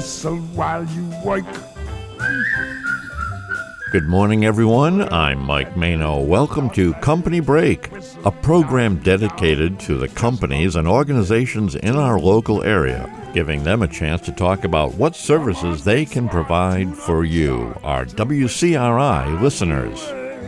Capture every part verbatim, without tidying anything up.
whistle while you work. Good morning, everyone. I'm Mike Mano. Welcome to Company Break, a program dedicated to the companies and organizations in our local area, giving them a chance to talk about what services they can provide for you, our W C R I listeners.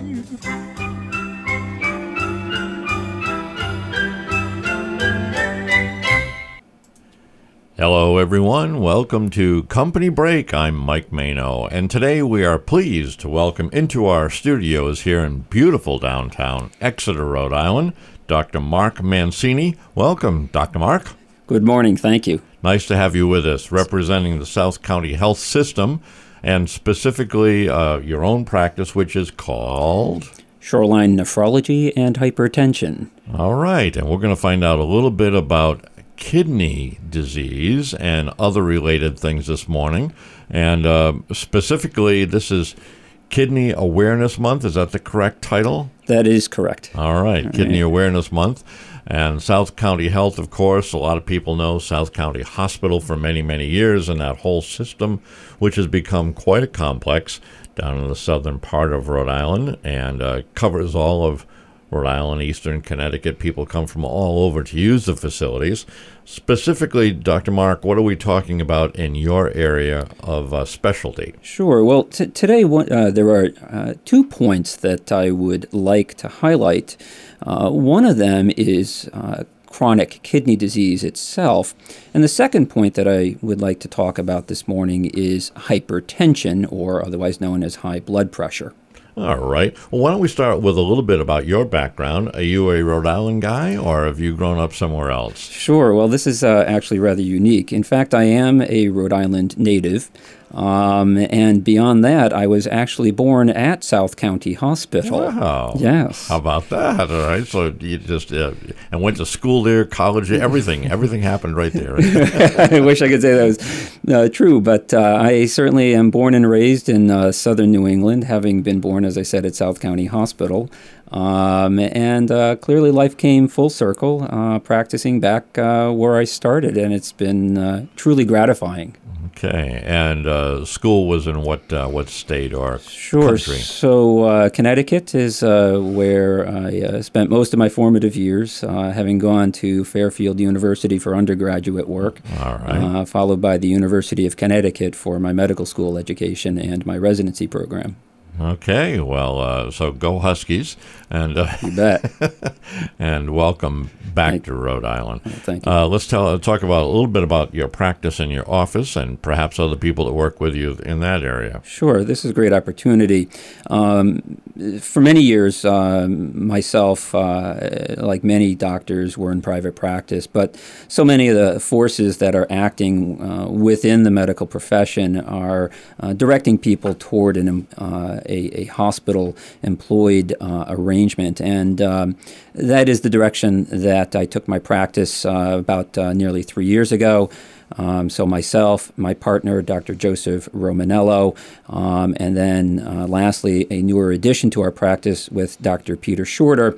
Hello, everyone. Welcome to Company Break. I'm Mike Mano, and today we are pleased to welcome into our studios here in beautiful downtown Exeter, Rhode Island, Doctor Mark Mancini. Welcome, Doctor Mark. Good morning. Thank you. Nice to have you with us, representing the South County Health System, and specifically uh, your own practice, which is called Shoreline Nephrology and Hypertension. All right, and we're going to find out a little bit about kidney disease and other related things this morning. And uh, specifically, this is Kidney Awareness Month. Is that the correct title? That is correct. All right, All Kidney right. Awareness Month. And South County Health, of course, a lot of people know South County Hospital for many, many years, and that whole system, which has become quite a complex down in the southern part of Rhode Island, and uh, covers all of Rhode Island, Eastern Connecticut. People come from all over to use the facilities. Specifically, Doctor Mark, what are we talking about in your area of uh, specialty? Sure. Well, t- today uh, there are uh, two points that I would like to highlight. Uh, one of them is uh, chronic kidney disease itself. And the second point that I would like to talk about this morning is hypertension, or otherwise known as high blood pressure. All right. Well, why don't we start with a little bit about your background? Are you a Rhode Island guy, or have you grown up somewhere else? Sure. Well, this is uh, actually rather unique. In fact, I am a Rhode Island native. Um, and beyond that, I was actually born at South County Hospital. Wow. Yes. How about that? All right. So you just uh, and went to school there, college, everything. Everything happened right there. I wish I could say that was uh, true, but uh, I certainly am born and raised in uh, southern New England, having been born, as I said, at South County Hospital. Um, and uh, clearly life came full circle, uh, practicing back uh, where I started, and it's been uh, truly gratifying. Okay, and uh, school was in what uh, what state or sure. country? So uh, Connecticut is uh, where I uh, spent most of my formative years, uh, having gone to Fairfield University for undergraduate work, All right. uh, followed by the University of Connecticut for my medical school education and my residency program. Okay, well, uh, so go Huskies, and uh, You bet. and welcome back Thank to Rhode Island. Oh, thank you. Uh, let's tell talk about a little bit about your practice in your office, and perhaps other people that work with you in that area. Sure, this is a great opportunity. Um, for many years, um, myself, uh, like many doctors, were in private practice, but so many of the forces that are acting uh, within the medical profession are uh, directing people toward an uh, a, a hospital-employed uh, arrangement, and um, that is the direction that I took my practice uh, about uh, nearly three years ago. Um, so myself, my partner, Doctor Joseph Romanello, um, and then uh, lastly, a newer addition to our practice with Doctor Peter Shorter.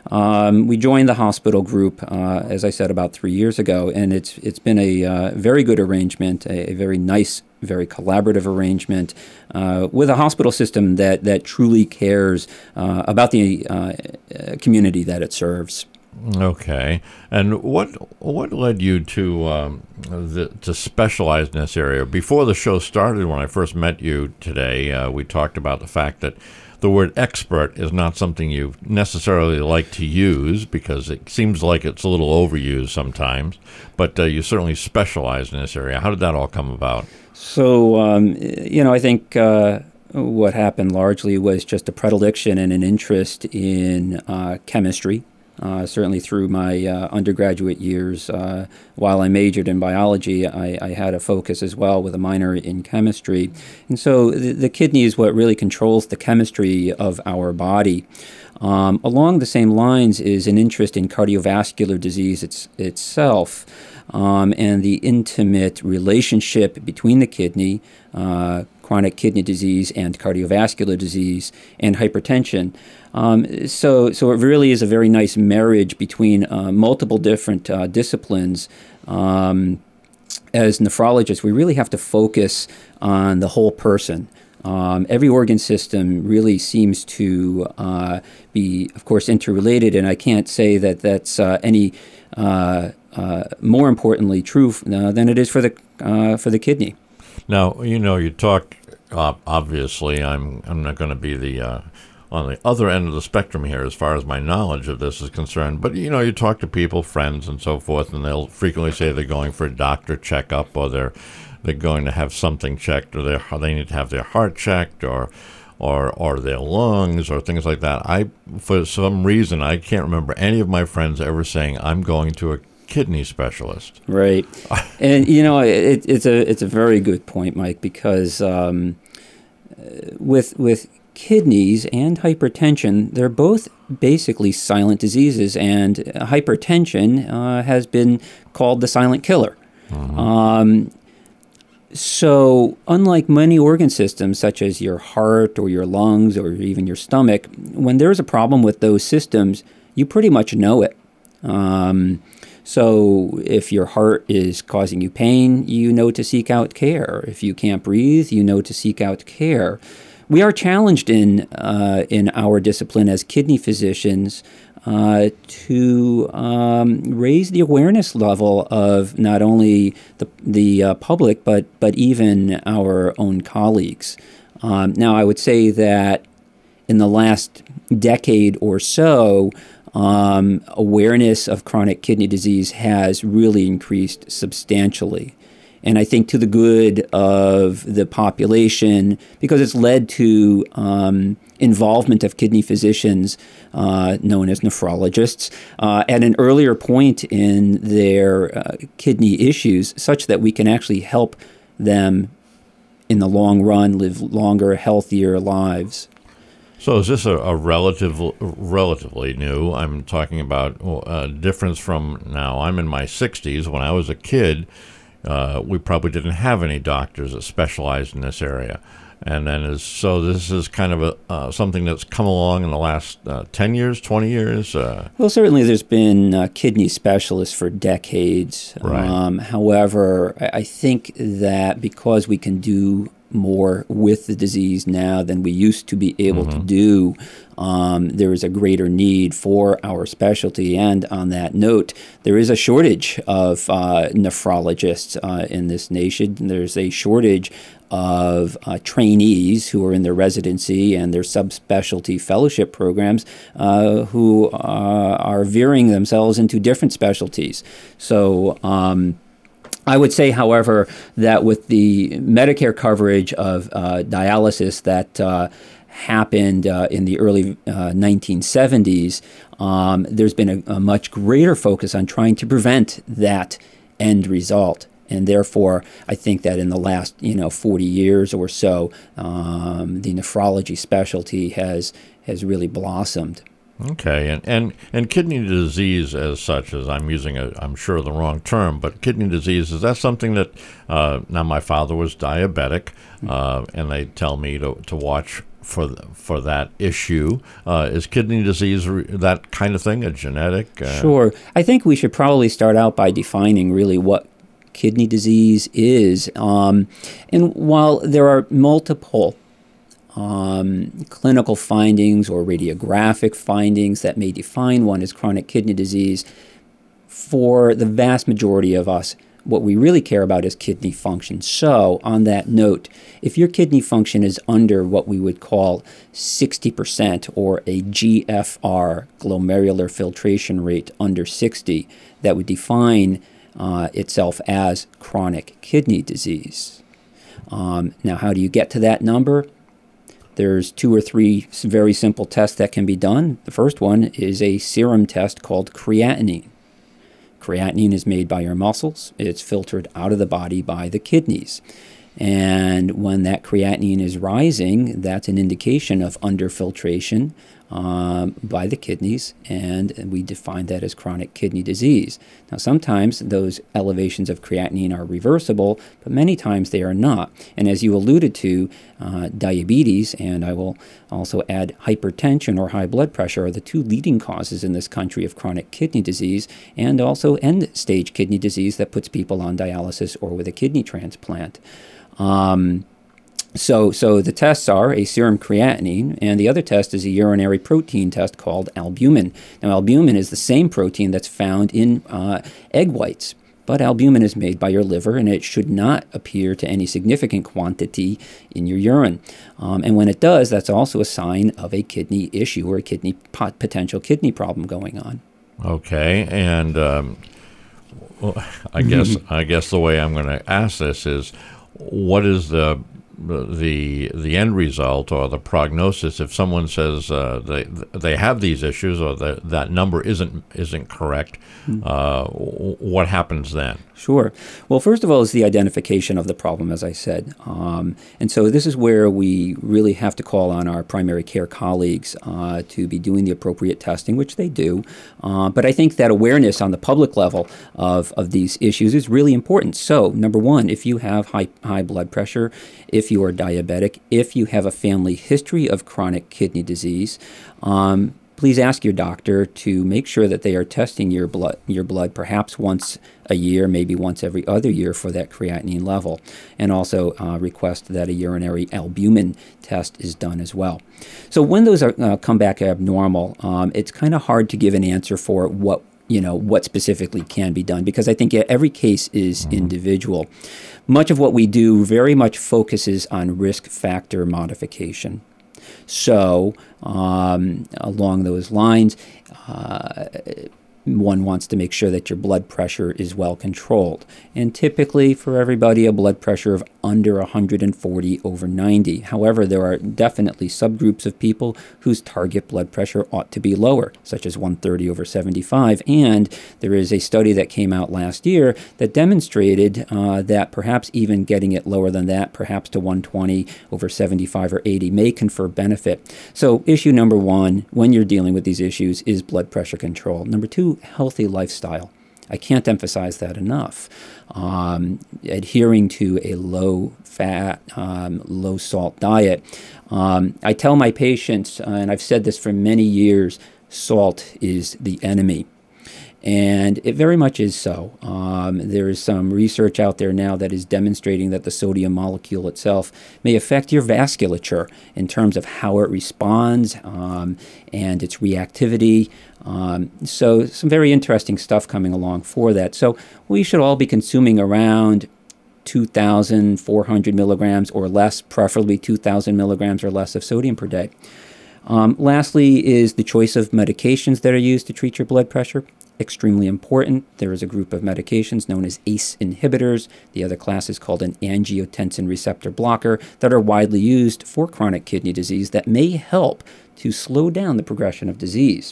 Um, we joined the hospital group, uh, as I said, about three years ago, and it's it's been a uh, very good arrangement, a, a very nice, very collaborative arrangement uh, with a hospital system that, that truly cares uh, about the uh, community that it serves. Okay, and what what led you to um, the, to specialize in this area? Before the show started, when I first met you today, uh, we talked about the fact that the word expert is not something you necessarily like to use because it seems like it's a little overused sometimes, but uh, you certainly specialize in this area. How did that all come about? So, um, you know, I think uh, what happened largely was just a predilection and an interest in uh, chemistry. Uh, certainly through my uh, undergraduate years, uh, while I majored in biology, I, I had a focus as well with a minor in chemistry. And so the, the kidney is what really controls the chemistry of our body. Um, along the same lines is an interest in cardiovascular disease it's, itself. Um, and the intimate relationship between the kidney, uh, chronic kidney disease, and cardiovascular disease, and hypertension. Um, so, so it really is a very nice marriage between uh, multiple different uh, disciplines. Um, as nephrologists, we really have to focus on the whole person. Um, every organ system really seems to uh, be, of course, interrelated, and I can't say that that's uh, any uh, uh, more importantly true uh, than it is for the uh, for the kidney. Now, you know, you talk. Uh, obviously, I'm I'm not going to be the uh, on the other end of the spectrum here as far as my knowledge of this is concerned. But you know, you talk to people, friends, and so forth, and they'll frequently say they're going for a doctor checkup, or they're they're going to have something checked, or they they need to have their heart checked, or or or their lungs, or things like that. I, for some reason, I can't remember any of my friends ever saying I'm going to a kidney specialist. Right, and you know, it, it's a it's a very good point, Mike, because um, with with kidneys and hypertension, they're both basically silent diseases, and hypertension uh, has been called the silent killer. Mm-hmm. Um, So unlike many organ systems, such as your heart or your lungs or even your stomach, when there's a problem with those systems, you pretty much know it. Um, so if your heart is causing you pain, you know to seek out care. If you can't breathe, you know to seek out care. We are challenged in uh, in our discipline as kidney physicians Uh, to um, raise the awareness level of not only the the uh, public, but but even our own colleagues. Um, now, I would say that in the last decade or so, um, awareness of chronic kidney disease has really increased substantially. And I think to the good of the population, because it's led to um, involvement of kidney physicians, uh, known as nephrologists, uh, at an earlier point in their uh, kidney issues, such that we can actually help them in the long run live longer, healthier lives. So is this a, a relative, relatively new? I'm talking about a difference from now. I'm in my sixties. When I was a kid, Uh, we probably didn't have any doctors that specialized in this area, and then is so this is kind of a uh, something that's come along in the last uh, ten years, twenty years. Uh, well, certainly there's been uh, kidney specialists for decades. Right. Um, however, I, I think that because we can do more with the disease now than we used to be able mm-hmm. to do, um, there is a greater need for our specialty. And on that note, there is a shortage of uh, nephrologists uh, in this nation. There's a shortage of uh, trainees who are in their residency and their subspecialty fellowship programs uh, who uh, are veering themselves into different specialties. So um, I would say, however, that with the Medicare coverage of uh, dialysis that uh, happened uh, in the early uh, nineteen seventies, um, there's been a, a much greater focus on trying to prevent that end result. And therefore, I think that in the last, you know, forty years or so, um, the nephrology specialty has has really blossomed. Okay, and, and and kidney disease as such, as I'm using, a, I'm sure the wrong term, but kidney disease, is that something that, uh, now my father was diabetic, uh, and they tell me to, to watch for for that issue. Uh, is kidney disease re- that kind of thing, a genetic? Uh, sure. I think we should probably start out by defining really what kidney disease is. Um, and while there are multiple Um, clinical findings or radiographic findings that may define one as chronic kidney disease, for the vast majority of us, what we really care about is kidney function. So, on that note, if your kidney function is under what we would call sixty percent or a G F R, glomerular filtration rate, under sixty, that would define uh, itself as chronic kidney disease. Um, now, how do you get to that number? There's two or three very simple tests that can be done. The first one is a serum test called creatinine. Creatinine is made by your muscles. It's filtered out of the body by the kidneys. And when that creatinine is rising, that's an indication of underfiltration um, by the kidneys, and we define that as chronic kidney disease. Now, sometimes those elevations of creatinine are reversible, but many times they are not. And as you alluded to, uh, diabetes, and I will also add hypertension or high blood pressure, are the two leading causes in this country of chronic kidney disease, and also end-stage kidney disease that puts people on dialysis or with a kidney transplant. Um, So, so the tests are a serum creatinine, and the other test is a urinary protein test called albumin. Now, albumin is the same protein that's found in uh, egg whites, but albumin is made by your liver, and it should not appear to any significant quantity in your urine. Um, and when it does, that's also a sign of a kidney issue or a kidney pot, potential kidney problem going on. Okay, and um, well, I guess I guess the way I'm going to ask this is, what is the the the end result or the prognosis if someone says uh, they they have these issues or that that number isn't isn't correct? Uh, what happens then? Sure. Well, first of all is the identification of the problem, as I said. Um, and so this is where we really have to call on our primary care colleagues uh, to be doing the appropriate testing, which they do. Uh, but I think that awareness on the public level of, of these issues is really important. So, number one, if you have high, high blood pressure, if you are diabetic, if you have a family history of chronic kidney disease, um, please ask your doctor to make sure that they are testing your blood, your blood perhaps once a year, maybe once every other year for that creatinine level, and also uh, request that a urinary albumin test is done as well. So when those are, uh, come back abnormal, um, it's kind of hard to give an answer for what you know what specifically can be done, because I think every case is individual. Much of what we do very much focuses on risk factor modification. So, um, along those lines, uh, one wants to make sure that your blood pressure is well controlled. And typically, for everybody, a blood pressure of under one hundred forty over ninety. However, there are definitely subgroups of people whose target blood pressure ought to be lower, such as one thirty over seventy-five. And there is a study that came out last year that demonstrated uh, that perhaps even getting it lower than that, perhaps to one twenty over seventy-five or eighty, may confer benefit. So issue number one, when you're dealing with these issues, is blood pressure control. Number two, healthy lifestyle. I can't emphasize that enough. Um, adhering to a low-fat, um, low-salt diet. Um, I tell my patients, uh, and I've said this for many years, salt is the enemy. And it very much is so. Um, there is some research out there now that is demonstrating that the sodium molecule itself may affect your vasculature in terms of how it responds um, and its reactivity. Um, so some very interesting stuff coming along for that. So we should all be consuming around two thousand four hundred milligrams or less, preferably two thousand milligrams or less of sodium per day. Um, lastly is the choice of medications that are used to treat your blood pressure. Extremely important. There is a group of medications known as A C E inhibitors. The other class is called an angiotensin receptor blocker that are widely used for chronic kidney disease that may help to slow down the progression of disease.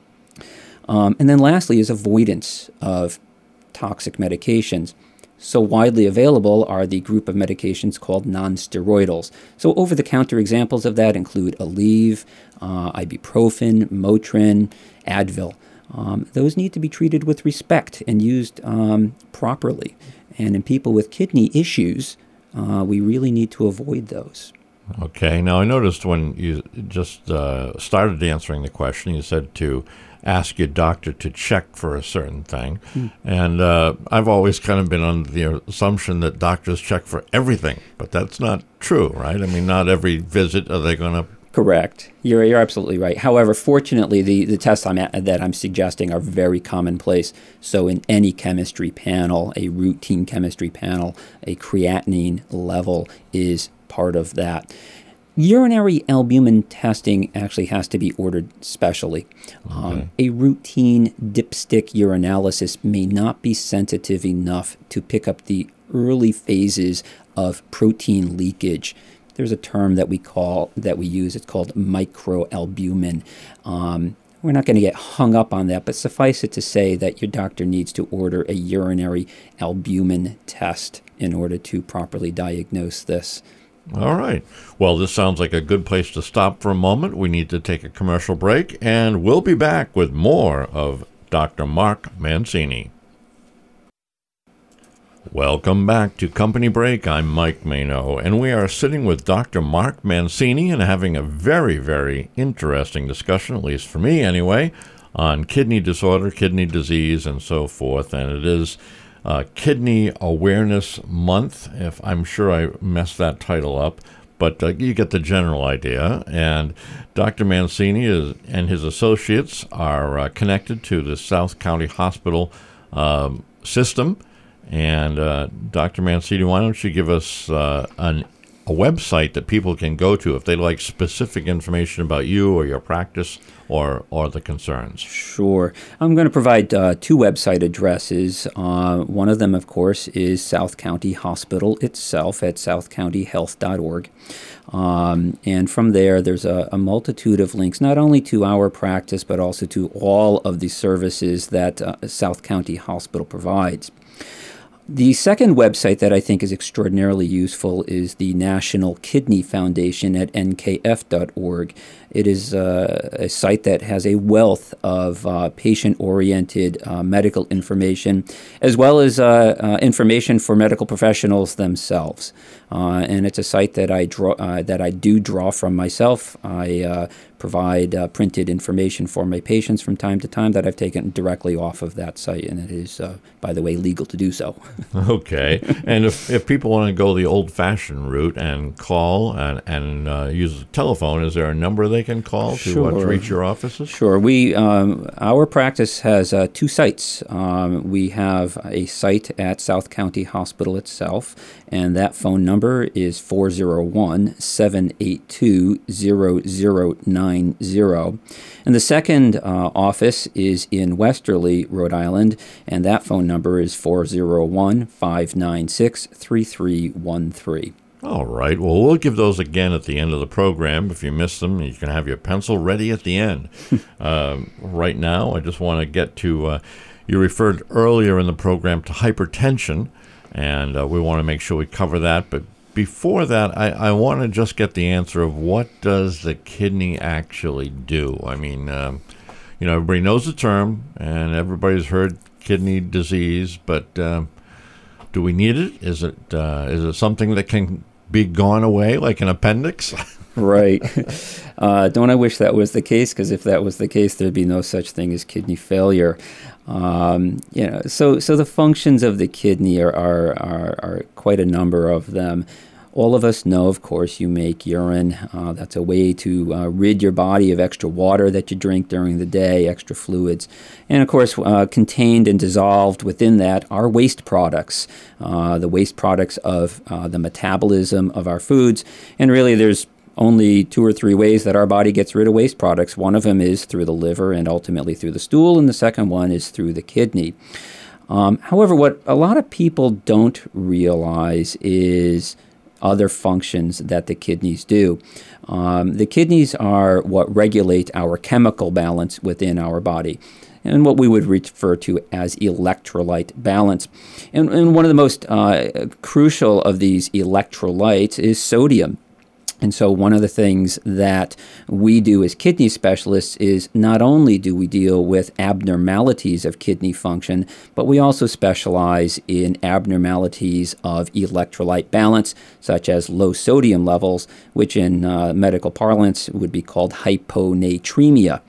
Um, and then lastly is avoidance of toxic medications. So widely available are the group of medications called non-steroidals. So over-the-counter examples of that include Aleve, uh, ibuprofen, Motrin, Advil. Um, those need to be treated with respect and used um, properly. And in people with kidney issues, uh, we really need to avoid those. Okay. Now, I noticed when you just uh, started answering the question, you said to ask your doctor to check for a certain thing. Mm. And uh, I've always kind of been under the assumption that doctors check for everything, but that's not true, right? I mean, not every visit are they going to... Correct. You're you're absolutely right. However, fortunately, the, the tests I'm at, that I'm suggesting are very commonplace. So in any chemistry panel, a routine chemistry panel, a creatinine level is part of that. Urinary albumin testing actually has to be ordered specially. Okay. Um, a routine dipstick urinalysis may not be sensitive enough to pick up the early phases of protein leakage. There's a term that we call that we use. It's called microalbumin. Um, we're not going to get hung up on that, but suffice it to say that your doctor needs to order a urinary albumin test in order to properly diagnose this. All right. Well, this sounds like a good place to stop for a moment. We need to take a commercial break, and we'll be back with more of Doctor Mark Mancini. Welcome back to Company Break. I'm Mike Mano, and we are sitting with Doctor Mark Mancini and having a very, very interesting discussion, at least for me anyway, on kidney disorder, kidney disease, and so forth. And it is uh, Kidney Awareness Month, if I'm sure I messed that title up, but uh, you get the general idea. And Doctor Mancini is, and his associates are uh, connected to the South County Hospital um, system. And uh, Doctor Mancini, why don't you give us uh, an, a website that people can go to if they'd like specific information about you or your practice or or the concerns? Sure. I'm going to provide uh, two website addresses. Uh, one of them, of course, is South County Hospital itself at south county health dot org. Um, and from there, there's a, a multitude of links, not only to our practice, but also to all of the services that uh, South County Hospital provides. The second website that I think is extraordinarily useful is the National Kidney Foundation at N K F dot org. It is uh, a site that has a wealth of uh, patient-oriented uh, medical information, as well as uh, uh, information for medical professionals themselves. Uh, and it's a site that I draw, uh, that I do draw from myself. I uh, provide uh, printed information for my patients from time to time that I've taken directly off of that site, and it is, uh, by the way, legal to do so. Okay. And if, if people want to go the old-fashioned route and call and, and uh, use a telephone, is there a number they can call to, Sure. uh, to reach your offices? Sure. We um, our practice has uh, two sites. Um, we have a site at South County Hospital itself, and that phone number is four oh one, seven eight two, zero zero nine zero. And the second uh, office is in Westerly, Rhode Island, and that phone number is four oh one, five nine six, three three one three. All right. Well, we'll give those again at the end of the program. If you miss them, you can have your pencil ready at the end. um, right now, I just want to get to, uh, you referred earlier in the program to hypertension, and uh, we want to make sure we cover that. But before that, I, I want to just get the answer of what does the kidney actually do? I mean, um, you know, everybody knows the term, and everybody's heard kidney disease, but um, do we need it? Is it uh, is it something that can be gone away like an appendix? Right. Uh, don't I wish that was the case? Because if that was the case, there'd be no such thing as kidney failure. Um, you know, so so the functions of the kidney are, are are are quite a number of them. All of us know, of course, you make urine. Uh, that's a way to uh, rid your body of extra water that you drink during the day, extra fluids. And, of course, uh, contained and dissolved within that are waste products, uh, the waste products of uh, the metabolism of our foods. And really, there's only two or three ways that our body gets rid of waste products. One of them is through the liver and ultimately through the stool, and the second one is through the kidney. Um, however, what a lot of people don't realize is other functions that the kidneys do. Um, the kidneys are what regulate our chemical balance within our body, and what we would refer to as electrolyte balance. And, and one of the most uh, crucial of these electrolytes is sodium. And so one of the things that we do as kidney specialists is not only do we deal with abnormalities of kidney function, but we also specialize in abnormalities of electrolyte balance, such as low sodium levels, which in uh, medical parlance would be called hyponatremia.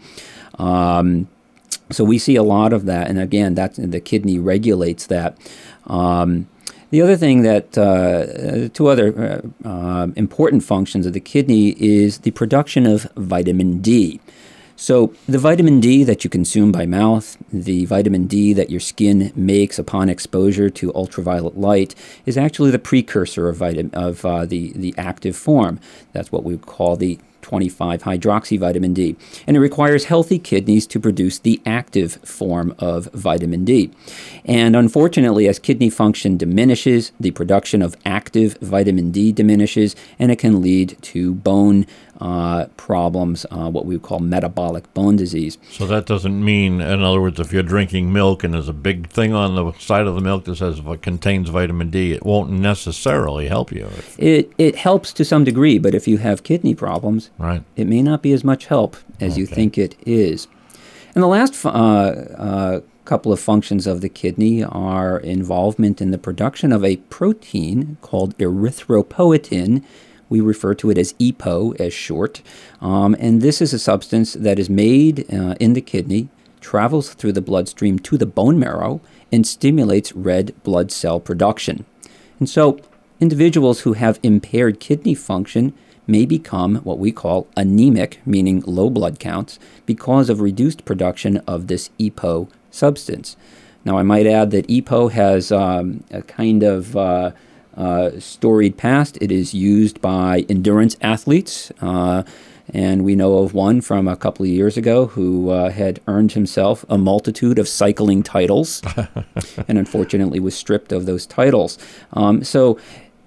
Um, so we see a lot of that, and again, that the kidney regulates that. Um, The other thing that, uh, two other uh, uh, important functions of the kidney is the production of vitamin D. So the vitamin D that you consume by mouth, the vitamin D that your skin makes upon exposure to ultraviolet light, is actually the precursor of, vitamin, of uh, the, the active form. That's what we call the twenty-five hydroxyvitamin D. And it requires healthy kidneys to produce the active form of vitamin D. And unfortunately, as kidney function diminishes, the production of active vitamin D diminishes, and it can lead to bone uh, problems, uh, what we would call metabolic bone disease. So that doesn't mean, in other words, if you're drinking milk and there's a big thing on the side of the milk that says it contains vitamin D, it won't necessarily help you. It it helps to some degree, but if you have kidney problems, right, it may not be as much help as okay. you think it is. And the last uh, uh, couple of functions of the kidney are involvement in the production of a protein called erythropoietin. We refer to it as E P O as short. Um, and this is a substance that is made uh, in the kidney, travels through the bloodstream to the bone marrow, and stimulates red blood cell production. And so individuals who have impaired kidney function may become what we call anemic, meaning low blood counts, because of reduced production of this E P O substance. Now, I might add that E P O has um, a kind of uh, uh, storied past. It is used by endurance athletes, uh, and we know of one from a couple of years ago who uh, had earned himself a multitude of cycling titles and unfortunately was stripped of those titles. Um, so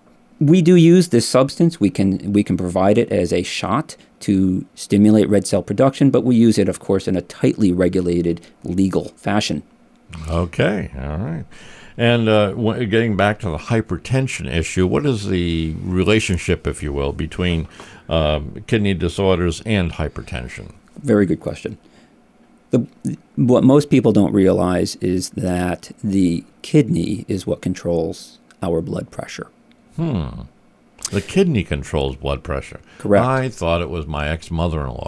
we do use this substance. We can we can provide it as a shot to stimulate red cell production, but we use it, of course, in a tightly regulated, legal fashion. Okay, all right. And uh, w- getting back to the hypertension issue, what is the relationship, if you will, between uh, kidney disorders and hypertension? Very good question. The, what most people don't realize is that the kidney is what controls our blood pressure. Hmm. The kidney controls blood pressure. Correct. I thought it was my ex-mother-in-law.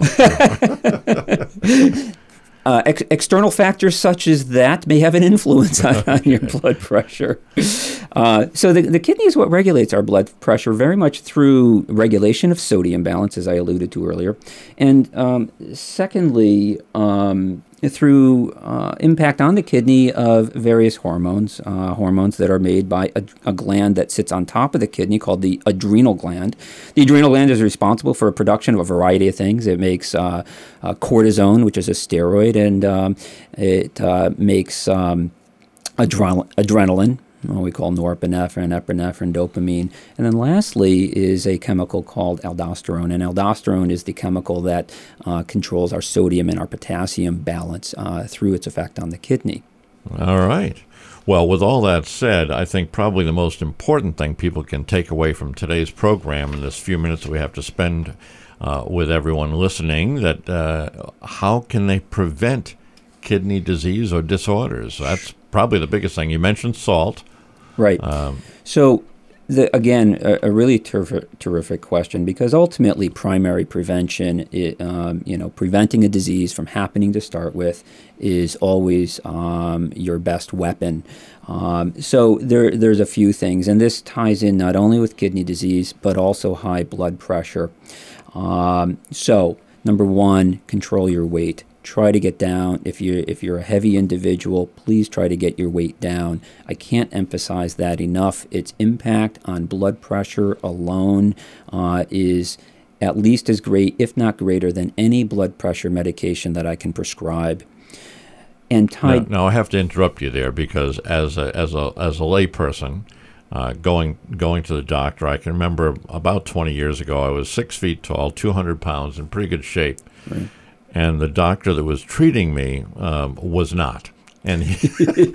uh, ex- external factors such as that may have an influence on, on your blood pressure. Uh, so the, the kidney is what regulates our blood pressure very much through regulation of sodium balance, as I alluded to earlier. And um, secondly, um, through uh, impact on the kidney of various hormones, uh, hormones that are made by a, a gland that sits on top of the kidney called the adrenal gland. The adrenal gland is responsible for a production of a variety of things. It makes uh, uh, cortisone, which is a steroid, and um, it uh, makes um, adrenal- adrenaline, what we call norepinephrine, epinephrine, dopamine. And then lastly is a chemical called aldosterone. And aldosterone is the chemical that uh, controls our sodium and our potassium balance uh, through its effect on the kidney. All right. Well, with all that said, I think probably the most important thing people can take away from today's program in this few minutes that we have to spend uh, with everyone listening, that uh, how can they prevent kidney disease or disorders? That's probably the biggest thing. You mentioned salt. Right. Um, so, the, again, a, a really ter- terrific question, because ultimately primary prevention, it, um, you know, preventing a disease from happening to start with is always um, your best weapon. Um, so there, there's a few things, and this ties in not only with kidney disease, but also high blood pressure. Um, so, number one, control your weight. Try to get down. If you're if you're a heavy individual, please try to get your weight down. I can't emphasize that enough. Its impact on blood pressure alone uh, is at least as great, if not greater, than any blood pressure medication that I can prescribe. And tied. Now, now I have to interrupt you there, because as a as a as a layperson, uh, going going to the doctor, I can remember about twenty years ago, I was six feet tall, two hundred pounds, in pretty good shape. Right. And the doctor that was treating me um, was not, and he,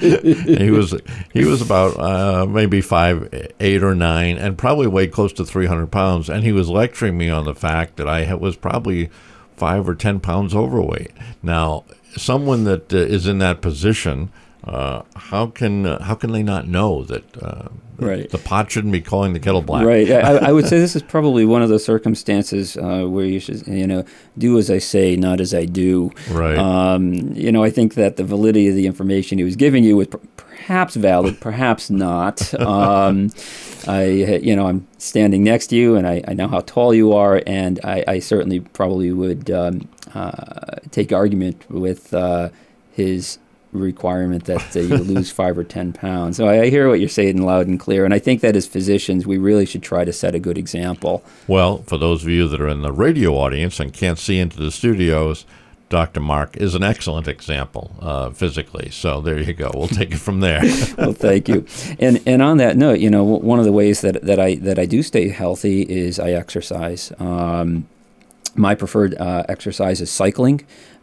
he was he was about uh, maybe five, eight or nine, and probably weighed close to three hundred pounds. And he was lecturing me on the fact that I was probably five or ten pounds overweight. Now, someone that uh, is in that position, uh, how can uh, how can they not know that? Uh, Right. The pot shouldn't be calling the kettle black. Right. I, I would say this is probably one of those circumstances uh, where you should, you know, do as I say, not as I do. Right. Um, you know, I think that the validity of the information he was giving you was per- perhaps valid, perhaps not. Um, I, you know, I'm standing next to you, and I, I know how tall you are, and I, I certainly probably would um, uh, take argument with uh, his requirement that uh, you lose five or ten pounds. So I, I hear what you're saying loud and clear, and I think that as physicians, we really should try to set a good example. Well, for those of you that are in the radio audience and can't see into the studios, Doctor Mark is an excellent example uh, physically. So there you go. We'll take it from there. Well, thank you. And and on that note, you know, one of the ways that, that I that I do stay healthy is I exercise. Um, my preferred uh, exercise is cycling,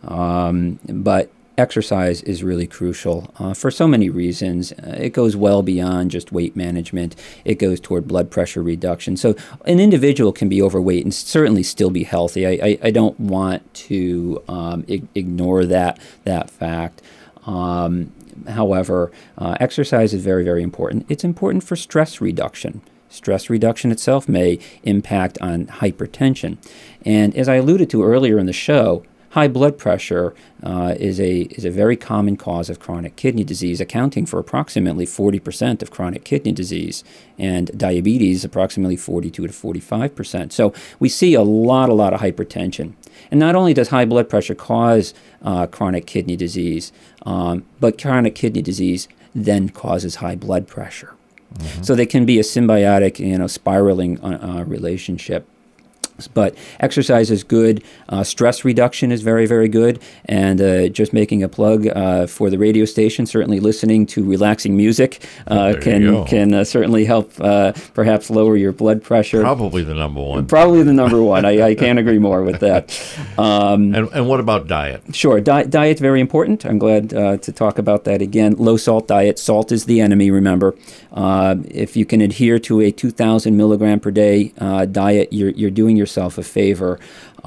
um, but exercise is really crucial uh, for so many reasons. Uh, it goes well beyond just weight management. It goes toward blood pressure reduction. So an individual can be overweight and certainly still be healthy. I, I, I don't want to um, I- ignore that that fact. Um, however, uh, exercise is very, very important. It's important for stress reduction. Stress reduction itself may impact on hypertension. And as I alluded to earlier in the show, high blood pressure uh, is a is a very common cause of chronic kidney disease, accounting for approximately forty percent of chronic kidney disease, and diabetes approximately forty-two to forty-five percent. So we see a lot, a lot of hypertension. And not only does high blood pressure cause uh, chronic kidney disease, um, but chronic kidney disease then causes high blood pressure. Mm-hmm. So they can be a symbiotic, you know, spiraling uh, relationship. But exercise is good. Uh, stress reduction is very, very good. And uh, just making a plug uh, for the radio station, certainly listening to relaxing music uh, can can uh, certainly help uh, perhaps lower your blood pressure. Probably the number one. Probably the number one. I, I can't agree more with that. Um, and, and what about diet? Sure. Di- diet's very important. I'm glad uh, to talk about that again. Low salt diet. Salt is the enemy, remember. Uh, if you can adhere to a two thousand milligram per day uh, diet, you're, you're doing your yourself a favor.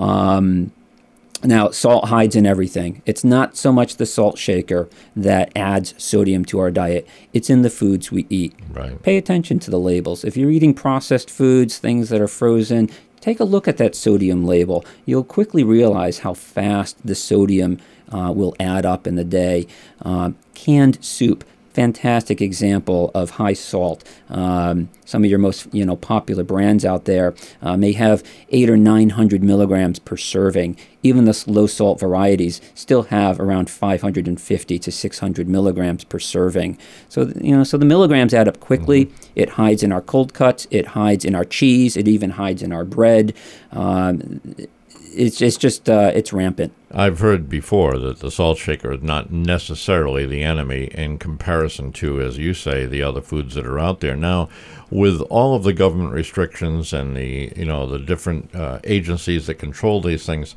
Um, now, salt hides in everything. It's not so much the salt shaker that adds sodium to our diet. It's in the foods we eat. Right. Pay attention to the labels. If you're eating processed foods, things that are frozen, take a look at that sodium label. You'll quickly realize how fast the sodium uh, will add up in the day. Um, canned soup. Fantastic example of high salt. Um, some of your most, you know, popular brands out there uh, may have eight or nine hundred milligrams per serving. Even the low salt varieties still have around five hundred fifty to six hundred milligrams per serving. So you know, so the milligrams add up quickly. Mm-hmm. It hides in our cold cuts. It hides in our cheese. It even hides in our bread. Um, It's it's just uh, it's rampant. I've heard before that the salt shaker is not necessarily the enemy in comparison to, as you say, the other foods that are out there. Now, with all of the government restrictions and the you know the different uh, agencies that control these things,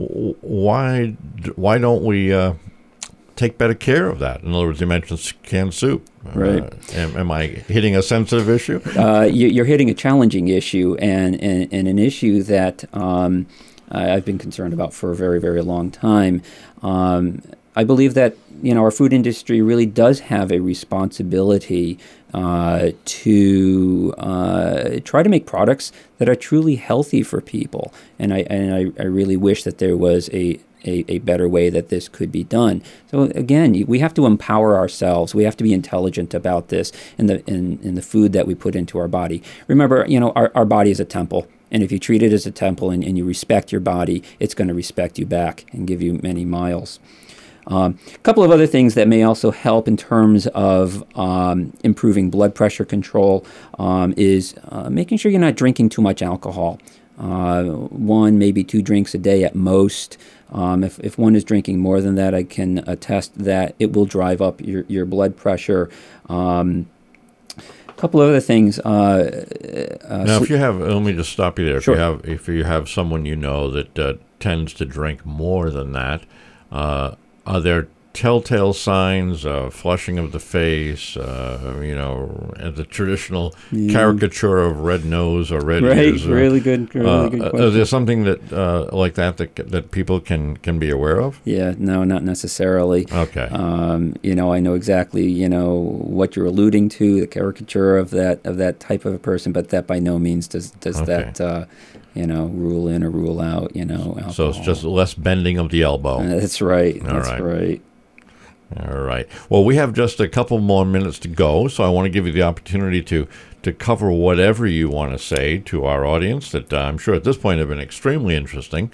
why why don't we uh, take better care of that? In other words, you mentioned canned soup. Right. Uh, am, am I hitting a sensitive issue? Uh, you, you're hitting a challenging issue, and and, and an issue that. Um, I've been concerned about for a very, very long time. Um, I believe that you know our food industry really does have a responsibility uh, to uh, try to make products that are truly healthy for people, and I and I, I really wish that there was a, a a better way that this could be done. So again, we have to empower ourselves. We have to be intelligent about this in the in, in the food that we put into our body. Remember, you know, our, our body is a temple. And if you treat it as a temple and, and you respect your body, it's going to respect you back and give you many miles. A um, couple of other things that may also help in terms of um, improving blood pressure control um, is uh, making sure you're not drinking too much alcohol. Uh, one, maybe two drinks a day at most. Um, if, if one is drinking more than that, I can attest that it will drive up your, your blood pressure. Um, couple of other things. Uh, uh, now, if you have, let me just stop you there. Sure. If you have, if you have someone you know that uh, tends to drink more than that, uh, are there telltale signs, uh, flushing of the face, uh, you know, the traditional yeah. caricature of red nose or red right, ears? Right, really good, really uh, good question. Is there something that uh, like that, that that people can, can be aware of? Yeah, no, not necessarily. Okay. Um, you know, I know exactly, you know, what you're alluding to, the caricature of that of that type of a person, but that by no means does does okay. that. Uh, you know, rule in or rule out, you know, alcohol. So it's just less bending of the elbow. Uh, that's right. All that's right. right. All right. Well, we have just a couple more minutes to go, so I want to give you the opportunity to, to cover whatever you want to say to our audience that uh, I'm sure at this point have been extremely interesting.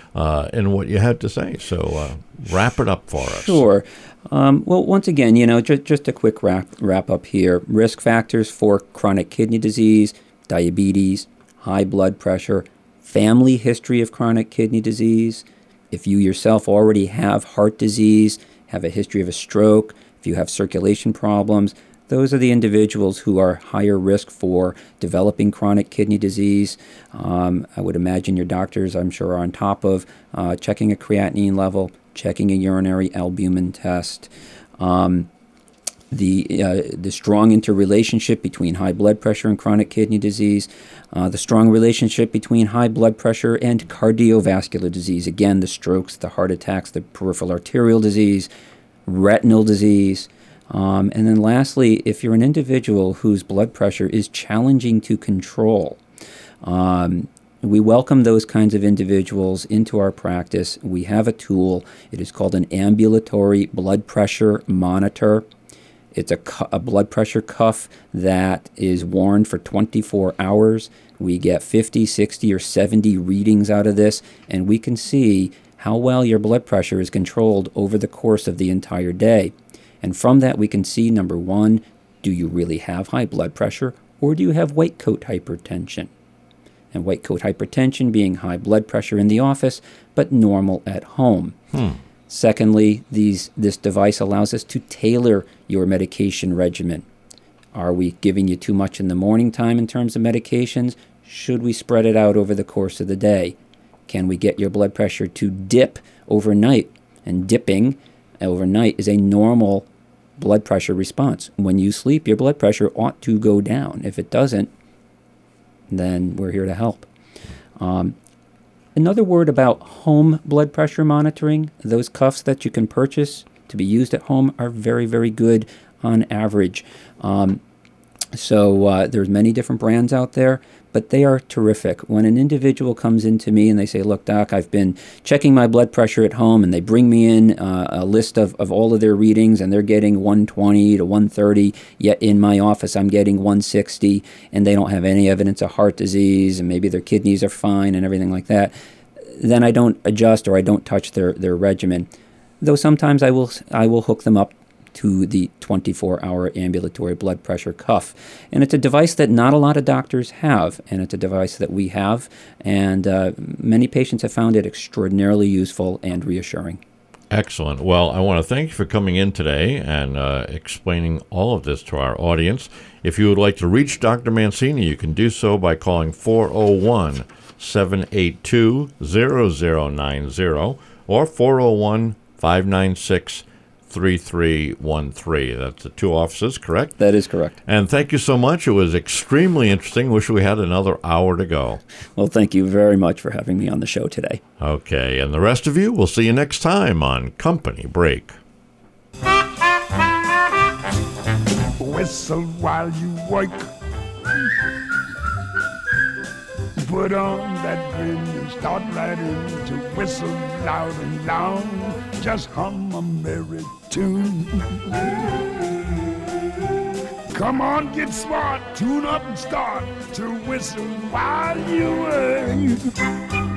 uh, in what you had to say. So uh, wrap it up for us. Sure. Um, well, once again, you know, just, just a quick wrap, wrap up here. Risk factors for chronic kidney disease, diabetes, high blood pressure, family history of chronic kidney disease. If you yourself already have heart disease, have a history of a stroke, if you have circulation problems, those are the individuals who are higher risk for developing chronic kidney disease. Um, I would imagine your doctors, I'm sure, are on top of uh, checking a creatinine level, checking a urinary albumin test. Um, the uh, the strong interrelationship between high blood pressure and chronic kidney disease, uh, the strong relationship between high blood pressure and cardiovascular disease. Again, the strokes, the heart attacks, the peripheral arterial disease, retinal disease. Um, and then lastly, if you're an individual whose blood pressure is challenging to control, um, we welcome those kinds of individuals into our practice. We have a tool. It is called an ambulatory blood pressure monitor. It's a, cu- a blood pressure cuff that is worn for twenty-four hours. We get fifty, sixty, or seventy readings out of this, and we can see how well your blood pressure is controlled over the course of the entire day. And from that, we can see, number one, do you really have high blood pressure, or do you have white coat hypertension? And white coat hypertension being high blood pressure in the office, but normal at home. Hmm. Secondly, these, this device allows us to tailor your medication regimen. Are we giving you too much in the morning time in terms of medications? Should we spread it out over the course of the day? Can we get your blood pressure to dip overnight? And dipping overnight is a normal blood pressure response. When you sleep, your blood pressure ought to go down. If it doesn't, then we're here to help. Um, another word about home blood pressure monitoring. Those cuffs that you can purchase to be used at home are very, very good on average. Um, so uh, there's many different brands out there, but they are terrific. When an individual comes into me and they say, look, doc, I've been checking my blood pressure at home, and they bring me in uh, a list of, of all of their readings, and they're getting one twenty to one thirty, yet in my office I'm getting one sixty, and they don't have any evidence of heart disease, and maybe their kidneys are fine and everything like that, then I don't adjust or I don't touch their, their regimen. Though sometimes I will I will hook them up to the twenty-four hour ambulatory blood pressure cuff. And it's a device that not a lot of doctors have, and it's a device that we have, and uh, many patients have found it extraordinarily useful and reassuring. Excellent. Well, I want to thank you for coming in today and uh, explaining all of this to our audience. If you would like to reach Doctor Mancini, you can do so by calling four oh one, seven eight two, zero zero nine zero or four oh one, five nine six, three three one three. That's the two offices, correct? That is correct. And thank you so much. It was extremely interesting. Wish we had another hour to go. Well, thank you very much for having me on the show today. Okay, and the rest of you, we'll see you next time on Company Break. Whistle while you work. Put on that grin and start right in to whistle loud and long. Just hum a merry tune. Come on, get smart, tune up and start to whistle while you work.